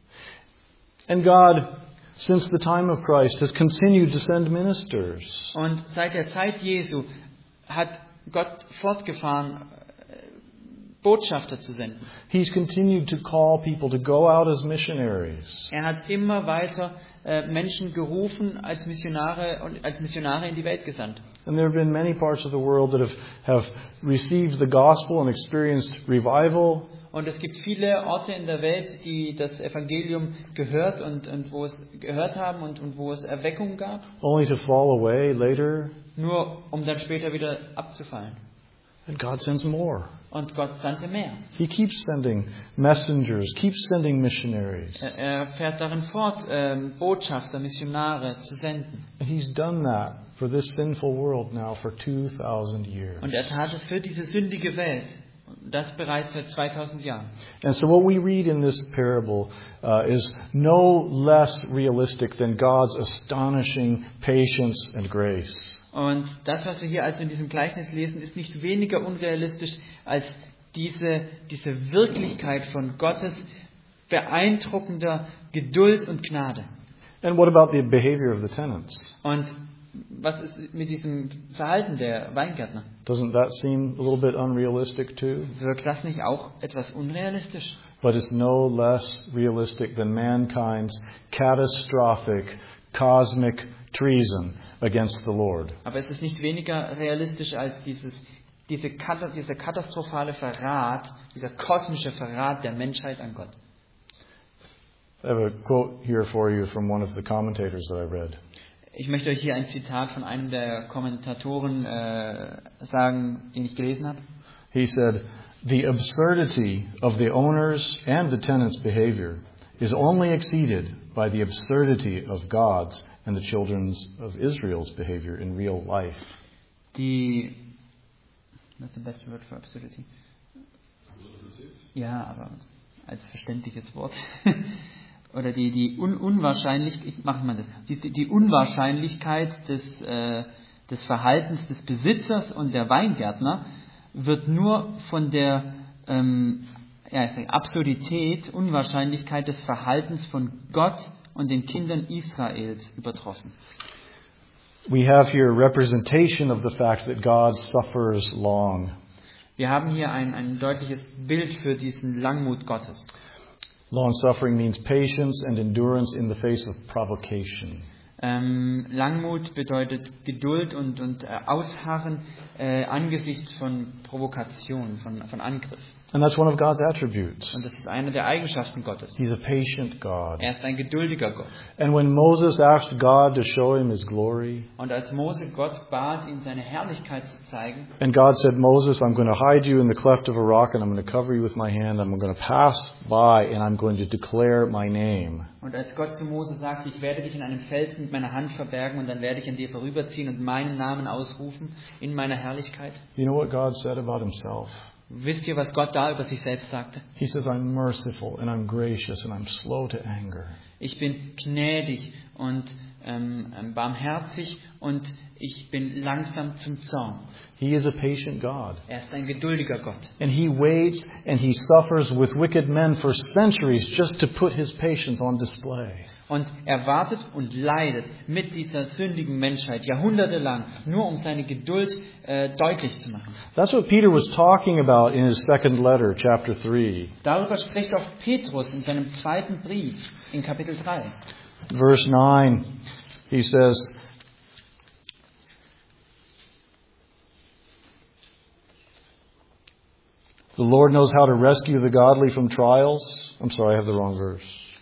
Speaker 1: And God, since the time of Christ, has continued to send ministers.
Speaker 2: Und seit der Zeit Jesu hat Gott fortgefahren, Botschafter zu senden.
Speaker 1: He's continued to call people to go out as missionaries.
Speaker 2: Er hat immer weiter Menschen gerufen als Missionare in die Welt gesandt.
Speaker 1: And there have been many parts of the world that have received the gospel and experienced revival.
Speaker 2: Und es gibt viele Orte in der Welt, die das Evangelium gehört und wo es gehört haben und wo es Erweckung gab.
Speaker 1: Only to fall away later.
Speaker 2: Nur um dann später wieder abzufallen.
Speaker 1: And God sends more.
Speaker 2: Und Gott sandte mehr.
Speaker 1: He keeps sending messengers, keeps sending missionaries.
Speaker 2: Er fährt darin fort, Botschafter, Missionare zu senden.
Speaker 1: And He's done that for this sinful world now for 2,000 years.
Speaker 2: Und er tat es für diese sündige Welt. Das bereits seit 2000 Jahren.
Speaker 1: And so what we read in this parable is no less realistic than God's astonishing patience and grace.
Speaker 2: Und das, was wir hier also in diesem Gleichnis lesen, ist nicht weniger unrealistisch als diese Wirklichkeit von Gottes beeindruckender Geduld und Gnade.
Speaker 1: And what about the behavior of the tenants?
Speaker 2: Und was ist mit diesem Verhalten der Weingärtner?
Speaker 1: Doesn't that seem a little bit unrealistic too?
Speaker 2: Wirkt das nicht auch etwas unrealistisch?
Speaker 1: But it's no less realistic than mankind's catastrophic, cosmic treason against the Lord.
Speaker 2: Aber es ist nicht weniger realistisch als dieser katastrophale Verrat, dieser kosmische Verrat der Menschheit an Gott.
Speaker 1: I have a quote here for you from one of the commentators that I read.
Speaker 2: Ich möchte euch hier ein Zitat von einem der Kommentatoren sagen, den ich gelesen habe.
Speaker 1: He said, "The absurdity of the owner's and the tenant's behavior is only exceeded by the absurdity of God's and the children of Israel's behavior in real life."
Speaker 2: What's the best word for absurdity? Ja, aber als verständliches Wort. Oder die Unwahrscheinlichkeit des Verhaltens des Besitzers und der Weingärtner wird nur von der Absurdität, Unwahrscheinlichkeit des Verhaltens von Gott und den Kindern Israels übertroffen.
Speaker 1: We have here a representation of the fact that God suffers long.
Speaker 2: Wir haben hier ein deutliches Bild für diesen Langmut Gottes.
Speaker 1: Long suffering means patience and endurance in the face of provocation.
Speaker 2: Langmut bedeutet Geduld und Ausharren angesichts von Provokation, von Angriff.
Speaker 1: And that's one of God's attributes.
Speaker 2: Und das ist eine der Eigenschaften Gottes.
Speaker 1: He's a patient God.
Speaker 2: Er ist ein geduldiger Gott.
Speaker 1: And when Moses asked God to show him his glory,
Speaker 2: Und als Mose Gott bat, ihm seine Herrlichkeit zu zeigen,
Speaker 1: and God said, "Moses, I'm going to hide you in the cleft of a rock and I'm going to cover you with my hand. I'm going to pass by and I'm going to declare my name."
Speaker 2: und als Gott zu Mose sagte, ich werde dich in einem Felsen mit meiner Hand verbergen und dann werde ich an dir vorüberziehen und meinen Namen ausrufen in meiner Herrlichkeit.
Speaker 1: You know what God said about himself?
Speaker 2: Wisst ihr, was Gott da über sich selbst sagte?
Speaker 1: He says, "I'm merciful and I'm gracious and I'm slow to anger."
Speaker 2: Ich bin gnädig und barmherzig und ich bin langsam zum Zorn.
Speaker 1: He is a patient God.
Speaker 2: Er ist ein geduldiger Gott.
Speaker 1: And he waits and he suffers with wicked men for centuries just to put his patience on display.
Speaker 2: Und er wartet und leidet mit dieser sündigen Menschheit jahrhundertelang, nur um seine Geduld deutlich zu machen.
Speaker 1: That's what Peter was talking about in his second letter, chapter 3.
Speaker 2: Darüber spricht auch Petrus in seinem zweiten Brief in Kapitel 3.
Speaker 1: Verse 9, he says, "The Lord knows how to rescue the godly from trials." I'm sorry, I have the wrong verse.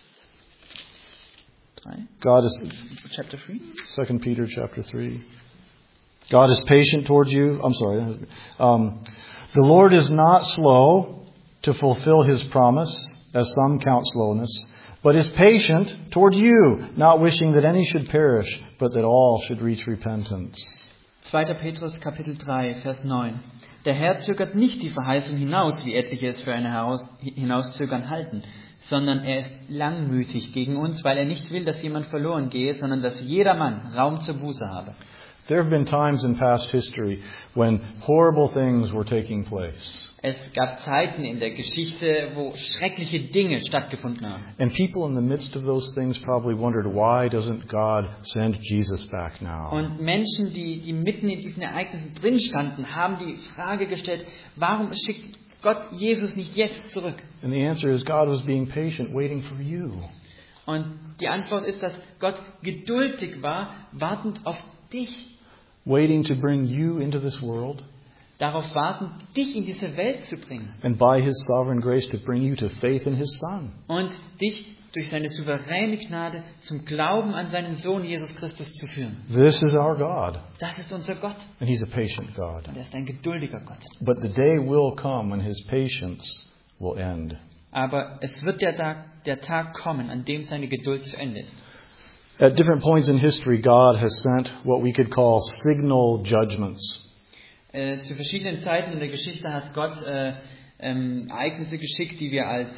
Speaker 1: God is
Speaker 2: Chapter 3.
Speaker 1: 2 Peter chapter 3. God is patient towards you. I'm sorry. The Lord is not slow to fulfill his promise, as some count slowness, but is patient toward you, not wishing that any should perish, but that all should reach repentance.
Speaker 2: 2. Petrus Kapitel 3, Vers 9. Der Herr zögert nicht die Verheißung hinaus, wie etliche es für eine Hinauszögern halten, sondern er ist langmütig gegen uns, weil er nicht will, dass jemand verloren gehe, sondern dass jedermann Raum zur Buße habe.
Speaker 1: There have been times in past history when horrible things were taking place.
Speaker 2: Es gab Zeiten in der Geschichte, wo schreckliche Dinge stattgefunden haben.
Speaker 1: And people in the midst of those things probably wondered, why doesn't God send Jesus back now?
Speaker 2: Und Menschen, die mitten in diesen Ereignissen drin standen, haben die Frage gestellt, warum schickt Gott Jesus nicht jetzt zurück?
Speaker 1: And the answer is God was being patient, waiting for you.
Speaker 2: Und die Antwort ist, dass Gott geduldig war, wartend auf dich.
Speaker 1: Waiting to bring you into this world.
Speaker 2: Darauf warten, dich in diese Welt zu bringen.
Speaker 1: And by his sovereign grace to bring you to faith in his Son.
Speaker 2: Und dich durch seine souveräne Gnade zum Glauben an seinen Sohn Jesus Christus zu führen.
Speaker 1: This is our God.
Speaker 2: Das ist unser Gott.
Speaker 1: And he's a patient God.
Speaker 2: Und er ist ein geduldiger Gott.
Speaker 1: But the day will come when his patience will end.
Speaker 2: Aber es wird der Tag kommen, an dem seine Geduld zu Ende ist.
Speaker 1: At different points in history, God has sent what we could call signal judgments.
Speaker 2: Zu verschiedenen Zeiten in der Geschichte hat Gott Ereignisse geschickt, die wir als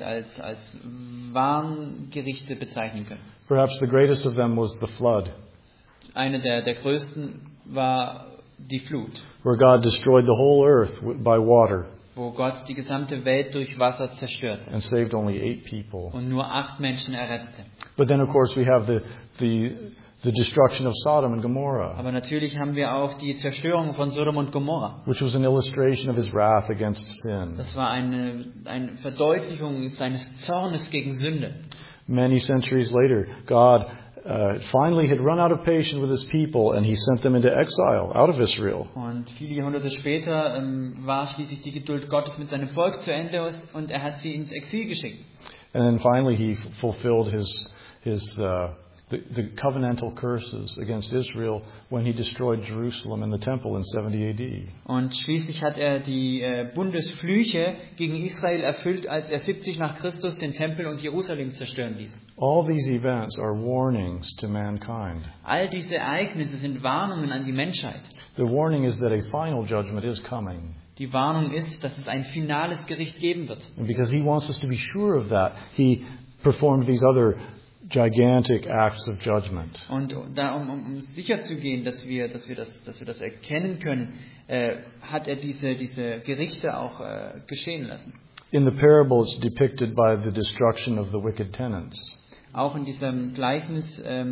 Speaker 2: Warngerichte bezeichnen können.
Speaker 1: Perhaps the greatest of them was the flood,
Speaker 2: Eine der größten war die Flut,
Speaker 1: where God destroyed the whole earth by water
Speaker 2: wo Gott die gesamte Welt durch Wasser zerstörte
Speaker 1: and saved only 8 people.
Speaker 2: und nur 8 Menschen errettete.
Speaker 1: But then, of course, we have the the destruction of Sodom and Gomorrah,
Speaker 2: Aber natürlich haben wir auch die Zerstörung von Sodom und Gomorra.
Speaker 1: which was an illustration of his wrath against sin.
Speaker 2: Das war eine Verdeutlichung seines Zornes gegen Sünde.
Speaker 1: Many centuries later, God finally had run out of patience with his people, and he sent them into exile out of Israel.
Speaker 2: Und viele Jahrhunderte später war schließlich die Geduld Gottes mit seinem Volk zu Ende und er hat sie ins Exil geschickt.
Speaker 1: And then finally he fulfilled the covenantal curses against Israel when he destroyed Jerusalem and the temple in 70 AD.
Speaker 2: Und schließlich hat er die Bundesflüche gegen Israel erfüllt, als er 70 nach Christus den Tempel und Jerusalem zerstören ließ.
Speaker 1: All these events are warnings to mankind.
Speaker 2: All diese Ereignisse sind Warnungen an die Menschheit.
Speaker 1: The warning is that a final judgment is coming.
Speaker 2: Die Warnung ist, dass es ein finales Gericht geben wird.
Speaker 1: And because he wants us to be sure of that, he performed these other gigantic acts of judgment.
Speaker 2: Und da, um sicher zu gehen, dass wir das erkennen können, hat er diese Gerichte auch geschehen lassen.
Speaker 1: In the parable, it's depicted by the destruction of the wicked tenants.
Speaker 2: Auch in diesem Gleichnis,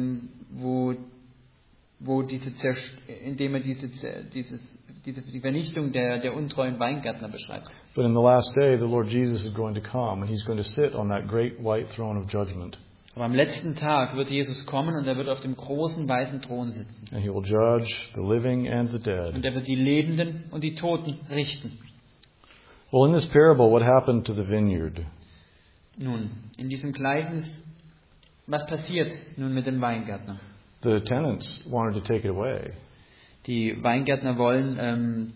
Speaker 2: indem er die Vernichtung der untreuen Weingärtner beschreibt.
Speaker 1: But in the last day, the Lord Jesus is going to come, and he's going to sit on that great white throne of judgment.
Speaker 2: Aber am letzten Tag wird Jesus kommen und er wird auf dem großen weißen Thron sitzen.
Speaker 1: And he will judge the living and the dead.
Speaker 2: Und er wird die Lebenden und die Toten richten.
Speaker 1: Well, in this parable, what happened to the vineyard?
Speaker 2: Nun, in diesem Gleichnis, was passiert nun mit dem Weingärtner?
Speaker 1: The tenants wanted to take it away.
Speaker 2: Die Weingärtner wollen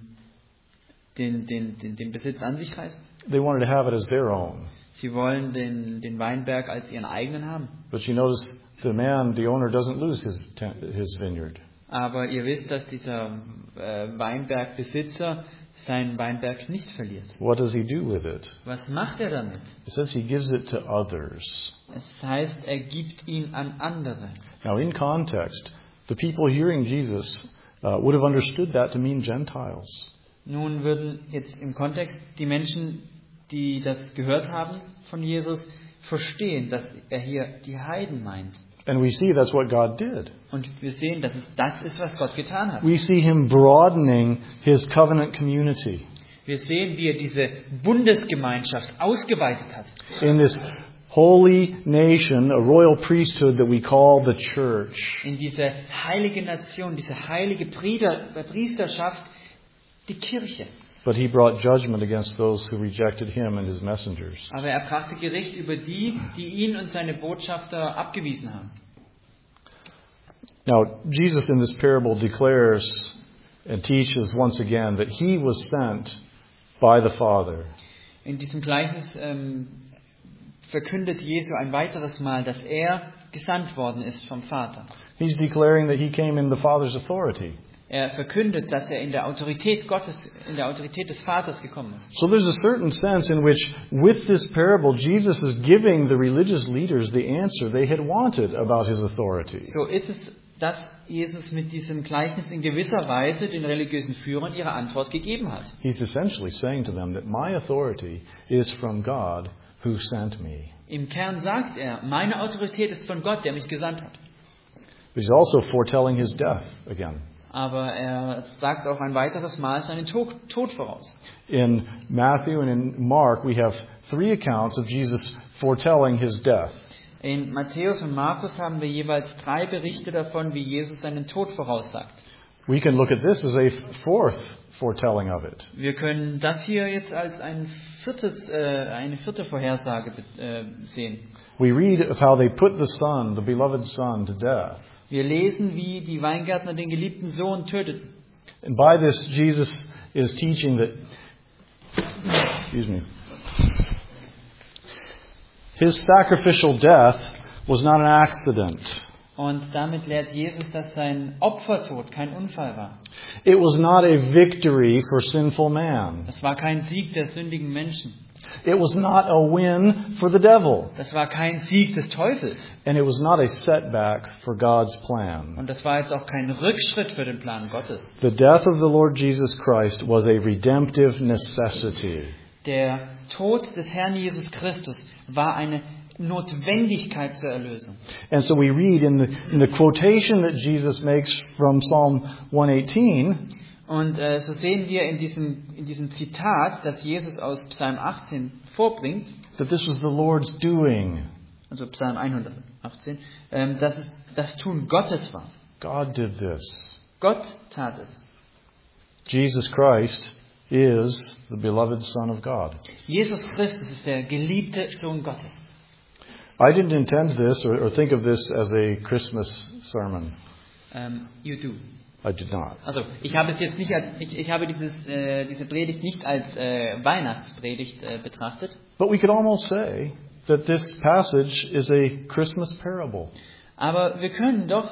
Speaker 2: den Besitz an sich reißen.
Speaker 1: They wanted to have it as their own.
Speaker 2: Sie wollen den Weinberg als ihren eigenen haben.
Speaker 1: But you notice the owner doesn't lose his vineyard.
Speaker 2: Aber ihr wisst, dass dieser Weinbergbesitzer seinen Weinberg nicht verliert.
Speaker 1: What does he do with it?
Speaker 2: Was macht er damit?
Speaker 1: It says he gives it to others.
Speaker 2: Es heißt, er gibt ihn an andere.
Speaker 1: Now, in context, the people hearing Jesus would have understood that to mean Gentiles.
Speaker 2: Nun würden jetzt im Kontext die Menschen, die das gehört haben von Jesus, verstehen, dass er hier die Heiden meint.
Speaker 1: And we see that's what God did.
Speaker 2: Und wir sehen, dass es das ist, was Gott getan hat.
Speaker 1: We see him broadening his covenant community.
Speaker 2: Wir sehen, wie er diese Bundesgemeinschaft ausgeweitet hat.
Speaker 1: In this holy nation, a royal priesthood that we call the church.
Speaker 2: In diese heilige Nation, diese heilige Priesterschaft, die Kirche.
Speaker 1: But he brought judgment against those who rejected him and his messengers.
Speaker 2: Aber er brachte Gericht über die ihn und seine Botschafter abgewiesen haben.
Speaker 1: Now, Jesus in this parable declares and teaches once again that he was sent by the Father.
Speaker 2: In diesem Gleichnis verkündet Jesu ein weiteres Mal, dass er gesandt worden ist vom Vater.
Speaker 1: He's declaring that he came in the Father's authority.
Speaker 2: Er verkündet, dass er in der Autorität Gottes, in der Autorität des Vaters gekommen ist.
Speaker 1: So there's a certain sense in which, with this parable, Jesus is giving the religious leaders the answer they had wanted about his authority.
Speaker 2: So ist es, dass Jesus mit diesem Gleichnis in gewisser Weise den religiösen Führern ihre Antwort gegeben hat.
Speaker 1: He's essentially saying to them that my authority is from God who sent me.
Speaker 2: Im Kern sagt er, meine Autorität ist von Gott, der mich gesandt hat.
Speaker 1: But he's also foretelling his death again.
Speaker 2: Aber er sagt auch ein weiteres Mal seinen Tod voraus.
Speaker 1: In Matthew and in Mark, we have 3 accounts of Jesus foretelling his death.
Speaker 2: In Matthäus und Markus haben wir jeweils 3 Berichte davon, wie Jesus seinen Tod voraussagt.
Speaker 1: We can look at this as a 4th foretelling of it.
Speaker 2: Wir können das hier jetzt als eine vierte Vorhersage sehen.
Speaker 1: We read of how they put the son, the beloved son, to death.
Speaker 2: Wir lesen, wie die Weingärtner den geliebten Sohn töteten.
Speaker 1: And by this, Jesus is teaching that, his sacrificial death was not an accident.
Speaker 2: Und damit lehrt Jesus, dass sein Opfertod kein Unfall war.
Speaker 1: It was not a victory for sinful man.
Speaker 2: Das war kein Sieg der sündigen Menschen.
Speaker 1: It was not a win for the devil.
Speaker 2: Das war kein Sieg des Teufels.
Speaker 1: And it was not a setback for God's plan.
Speaker 2: Und das war jetzt auch kein Rückschritt für den Plan Gottes.
Speaker 1: The death of the Lord Jesus Christ was a redemptive necessity.
Speaker 2: Der Tod des Herrn Jesus Christus war eine Notwendigkeit zur Erlösung.
Speaker 1: And so we read in the quotation that Jesus makes from Psalm 118,
Speaker 2: Und so sehen wir in diesem Zitat, das Jesus aus Psalm 18 vorbringt,
Speaker 1: that this was the Lord's doing.
Speaker 2: also Psalm 118, dass es das Tun Gottes war.
Speaker 1: God did this.
Speaker 2: Gott tat es.
Speaker 1: Jesus Christ is the beloved Son of God.
Speaker 2: Jesus Christus ist der geliebte Sohn Gottes.
Speaker 1: I didn't intend this or think of this as a Christmas sermon.
Speaker 2: You do.
Speaker 1: I did not.
Speaker 2: Also, ich habe es jetzt nicht als, ich habe diese Predigt nicht als Weihnachtspredigt betrachtet.
Speaker 1: But we could almost say that this passage is a Christmas parable.
Speaker 2: Aber wir können doch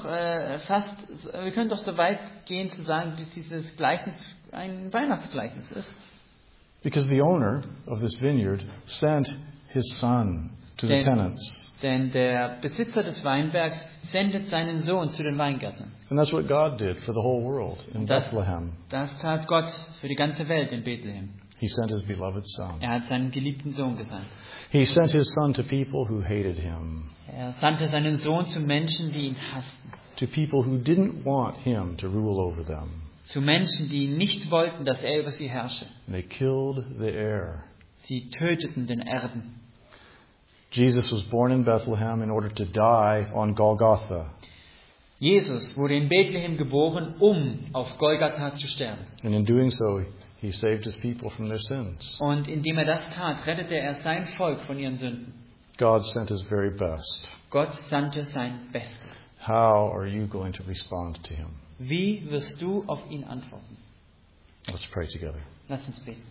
Speaker 2: so weit gehen zu sagen, dass dieses Gleichnis ein Weihnachtsgleichnis ist.
Speaker 1: Because the owner of this vineyard sent his son to the tenants.
Speaker 2: Denn der Besitzer des Weinbergs sendet seinen Sohn zu den Weingärtnern.
Speaker 1: And that's what God did for the whole world in Bethlehem.
Speaker 2: Das tat Gott für die ganze Welt in Bethlehem.
Speaker 1: He sent his beloved son.
Speaker 2: Er hat seinen geliebten Sohn gesandt.
Speaker 1: He sent his son to people who hated him.
Speaker 2: Er sandte seinen Sohn zu Menschen, die ihn hassten.
Speaker 1: To people who didn't want him to rule over them.
Speaker 2: Zu Menschen, die nicht wollten, dass er über sie herrsche.
Speaker 1: And they killed the heir.
Speaker 2: Sie töteten den Erben.
Speaker 1: Jesus was born in Bethlehem in order to die on Golgotha.
Speaker 2: Jesus wurde in Bethlehem geboren, auf Golgatha zu sterben.
Speaker 1: And in doing so, he saved his people from their sins.
Speaker 2: Und indem er das tat, rettete er sein Volk von ihren Sünden.
Speaker 1: God sent his very best.
Speaker 2: Gott sandte sein Bestes.
Speaker 1: How are you going to respond to him?
Speaker 2: Wie wirst du auf ihn antworten?
Speaker 1: Let's pray together.
Speaker 2: Lass uns beten.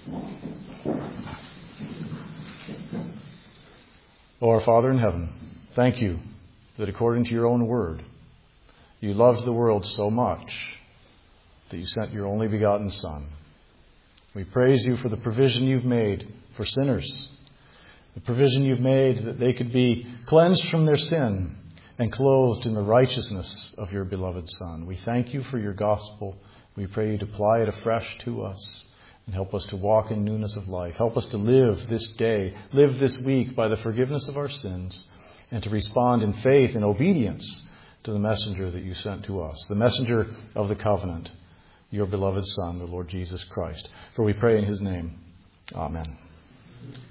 Speaker 1: O our Father in heaven, thank you that according to your own word, you loved the world so much that you sent your only begotten Son. We praise you for the provision you've made for sinners, the provision you've made that they could be cleansed from their sin and clothed in the righteousness of your beloved Son. We thank you for your gospel. We pray you to apply it afresh to us and help us to walk in newness of life. Help us to live this day, live this week by the forgiveness of our sins, and to respond in faith and obedience to the messenger that you sent to us, the messenger of the covenant, your beloved Son, the Lord Jesus Christ. For we pray in his name. Amen.